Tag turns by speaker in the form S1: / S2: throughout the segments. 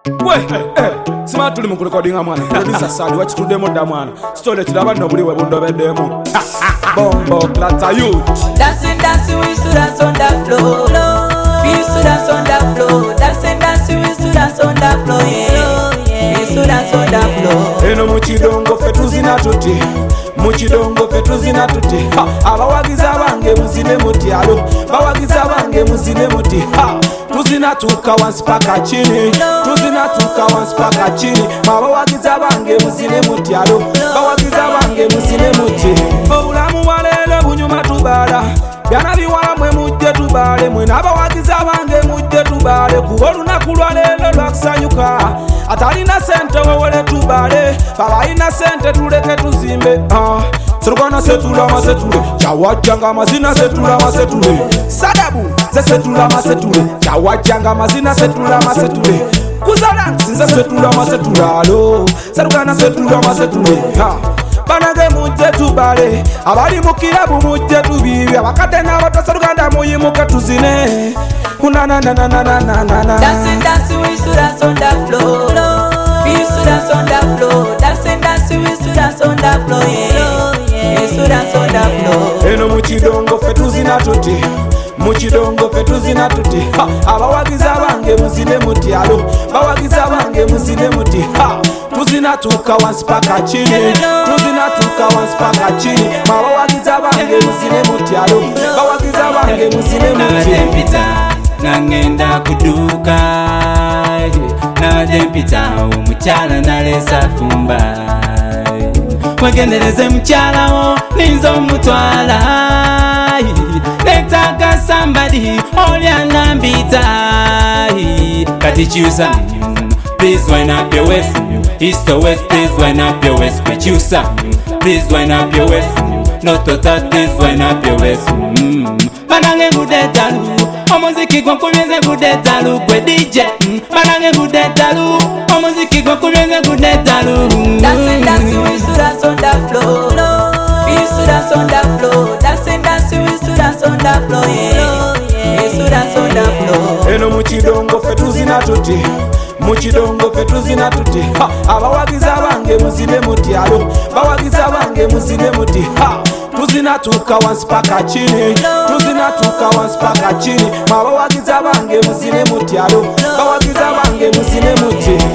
S1: Smart tuli mu recording mwana. Producer Sadi wachituddemu dda mwana. Story kiraba nno buli we bundobeddemu. Bombo Clatta youth.
S2: Dancing, dancing, we used to dance on that floor. We used to dance on that floor. Dancing, dancing, we used to dance on that floor. Yeah, we used to dance on that floor.
S1: Eno muchidongo fe tuzina tuti. Muchidongo fe tuzina tuti. Abawagiza bange muzine muti alo. Bawagiza bange muzine muti. Tuzina tuka once paka chini. Tuzina tuka once paka chini. Bawagiza bange muzine muti alo. Bawagiza bange muzine muti. Obulamu walelo bunyuma tubala. Byana biwala mwe mujje tubale. Mwe n'abawagiza bange mujje tubale. Kuba olunaku lwa leero lwakusanyuka. Atalina sente wewole tubale. Babalina sente tuleke tuzimbe. Serukana setula masetule. Chawajanga mazina setula masetule. Sadabu ze setula masetule. Chawajanga mazina setula masetule. Kuzala sinza setula masetula alo. Serukana setula masetule. Banage mujje tubale. Abali mukirabu mujje tubibi. Abakate n'abato serukanda muyimuke tuzine.
S2: Dancing, dancing, we used to dance on that floor. We used to dance on that floor. Dancing, dancing, we used to dance on that floor. Yeah, we used to dance on that floor.
S1: Eno muchidongo fe tuzina tuti. Muchidongo fe tuzina tuti. Abawagiza bange muzine muti alo. Bawagiza bange muzine muti. Tuzina tuka once paka chini. Tuzina tuka once paka chini. Bawagiza bange muzine muti alo. Bawagiza bange muzine muti.
S3: Nangenda kuduka Nabadempita omukyala nalesa fumba Mwegendereze mukyala wo ninza omutwala Netaga somebody oli anambita Kati kyusa please wind up your waist East or west please wind up your waist Kyusa please wind up your waist Not to that please wind up your waist Banange ngudetalu Omuziki gwakubyeze gudetalu kwe DJ Banange gudetalu Omuziki gwakubyeze gudetalu
S2: Dancing, dancing, we used to dance on that floor. We used to dance on that floor. Dancing, dancing, we used to dance on that floor. Yeah, we used to dance on that floor.
S1: Eno muchidongo fe tuzina tuti. Muchidongo fe tuzina tuti. Abawagiza bange muzine muti alo. Bawagiza bange muzine muti. Tuzina tuka once paka chini. Tuzina tuka once paka chini. Bawagiza bange muzine muti alo. Bawagiza bange muzine muti.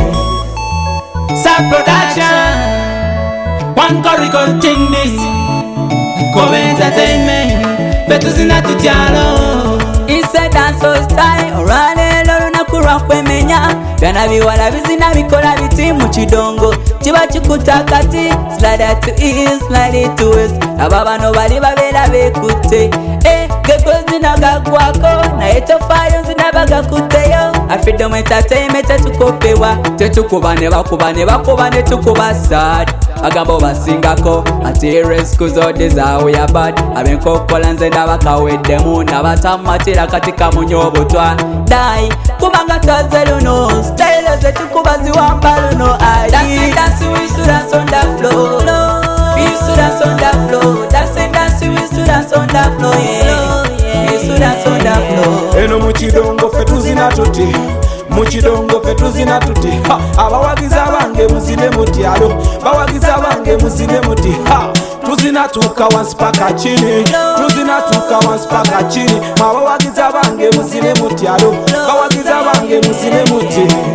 S3: Sad production One Corrigan thing this Kobe entertainment Betuzina tutyalo
S2: It's a dancehall style. Orale lolo nakurwa kwemenya. Byana biwala bizina bikola biti mu kidongo. Kiba kikutakati. Slide to east, slide to west. Ababano bali babera bekute. Gekozi nagagwako. Na etofayo zinabagakuteyo. Freedom entertainment tetukopewa. Tetukubane bakubane tukuba sad. Agambo basingako ati rescue zode zawe ya bad abenkokola nze ndabakaweddemu nabatammatira katika munyobotwa dai kubanga twaze luno style zetukuba ziwamba luno ai dancing dancing we used to dance on that floor we used to dance on that floor dancing dancing we used to dance on that floor yeah we used to dance on that floor.
S1: Eno muchidongo fe tuzina tuti. Muchidongo fe tuzina tuti. Abawagiza bange muzine muti alo. Bawagiza bange muzine muti. Tuzina tuka once paka chini. Tuzina tuka once paka chini. Bawagiza bange muzine muti alo. Bawagiza bange muzine muti.